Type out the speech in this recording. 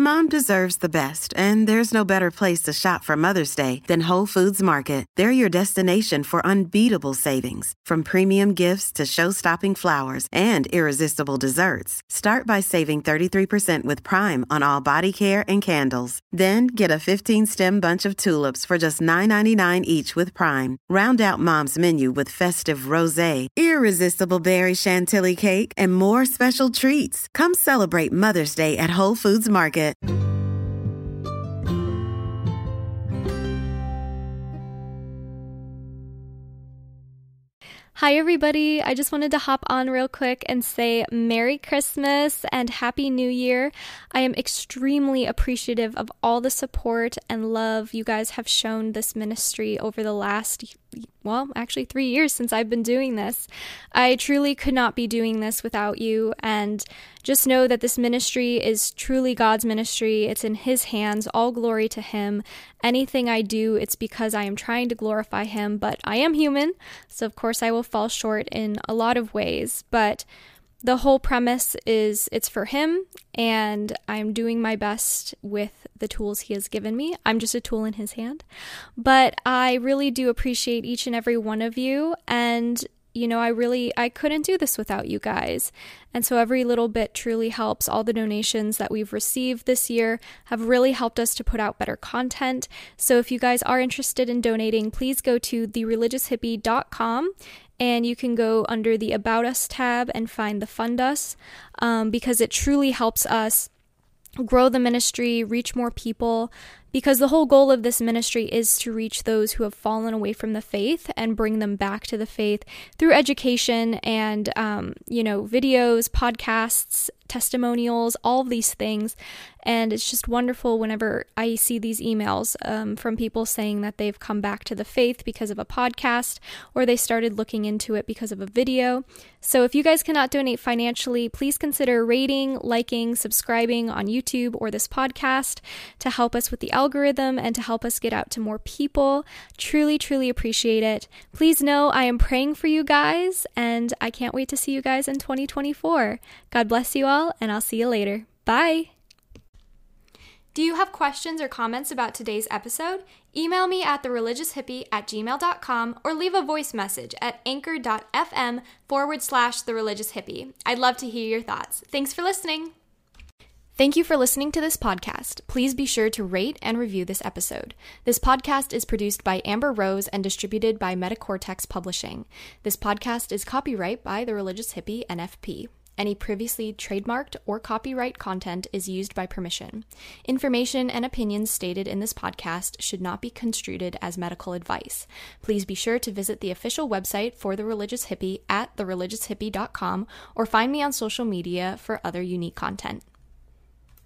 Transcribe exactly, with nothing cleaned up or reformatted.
Mom deserves the best, and there's no better place to shop for Mother's Day than Whole Foods Market. They're your destination for unbeatable savings, from premium gifts to show-stopping flowers and irresistible desserts. Start by saving thirty-three percent with Prime on all body care and candles. Then get a fifteen-stem bunch of tulips for just nine ninety-nine each with Prime. Round out Mom's menu with festive rosé, irresistible berry chantilly cake, and more special treats. Come celebrate Mother's Day at Whole Foods Market. Hi everybody, I just wanted to hop on real quick and say Merry Christmas and Happy New Year. I am extremely appreciative of all the support and love you guys have shown this ministry over the last, well, actually three years since I've been doing this. I truly could not be doing this without you, and just know that this ministry is truly God's ministry. It's in His hands, all glory to Him. Anything I do, it's because I am trying to glorify Him, but I am human, so of course I will fall short in a lot of ways, but the whole premise is it's for Him, and I'm doing my best with the tools He has given me. I'm just a tool in His hand, but I really do appreciate each and every one of you, and you know, I really, I couldn't do this without you guys. And so every little bit truly helps. All the donations that we've received this year have really helped us to put out better content. So if you guys are interested in donating, please go to the religious hippie dot com, and you can go under the About Us tab and find the Fund Us, um, because it truly helps us grow the ministry, reach more people, because the whole goal of this ministry is to reach those who have fallen away from the faith and bring them back to the faith through education and, um, you know, videos, podcasts, testimonials, all of these things. And it's just wonderful whenever I see these emails um, from people saying that they've come back to the faith because of a podcast, or they started looking into it because of a video. So if you guys cannot donate financially, please consider rating, liking, subscribing on YouTube or this podcast to help us with the algorithm and to help us get out to more people. Truly, truly appreciate it. Please know I am praying for you guys, and I can't wait to see you guys in twenty twenty-four. God bless you all, and I'll see you later. Bye! Do you have questions or comments about today's episode? Email me at thereligioushippie at gmail dot com or leave a voice message at anchor.fm forward slash thereligioushippie. I'd love to hear your thoughts. Thanks for listening. Thank you for listening to this podcast. Please be sure to rate and review this episode. This podcast is produced by Amber Rose and distributed by Metacortex Publishing. This podcast is copyright by The Religious Hippie, N F P. Any previously trademarked or copyright content is used by permission. Information and opinions stated in this podcast should not be construed as medical advice. Please be sure to visit the official website for The Religious Hippie at the religious hippie dot com or find me on social media for other unique content.